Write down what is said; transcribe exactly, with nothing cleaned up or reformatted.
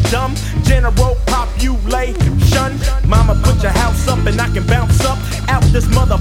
dumb. General population. Mama, put your house up and I can bounce up out this mother